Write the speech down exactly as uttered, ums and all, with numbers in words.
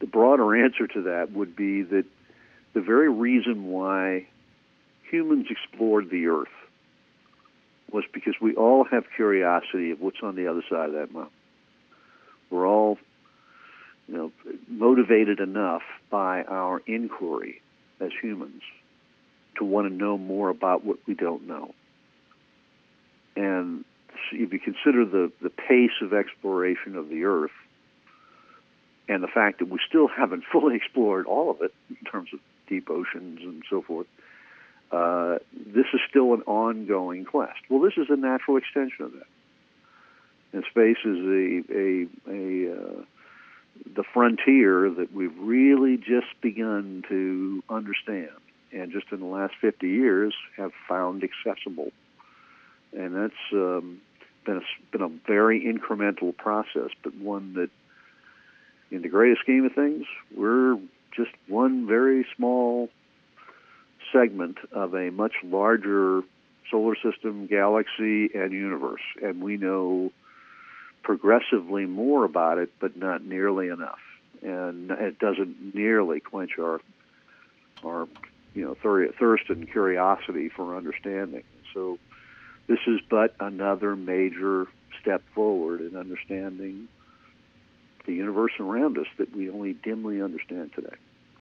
broader answer to that would be that the very reason why humans explored the Earth was because we all have curiosity of what's on the other side of that mountain. We're all, you know, motivated enough by our inquiry as humans to want to know more about what we don't know. And if you consider the, the pace of exploration of the Earth and the fact that we still haven't fully explored all of it in terms of deep oceans and so forth, uh, this is still an ongoing quest. Well, this is a natural extension of that. And space is a, a, a uh, the frontier that we've really just begun to understand, and just in the last fifty years have found accessible. And that's um, been a, been a very incremental process, but one that, in the greatest scheme of things, we're just one very small segment of a much larger solar system, galaxy, and universe. And we know progressively more about it, but not nearly enough. And it doesn't nearly quench our, our you know, thir- thirst and curiosity for understanding. So this is but another major step forward in understanding the universe around us that we only dimly understand today.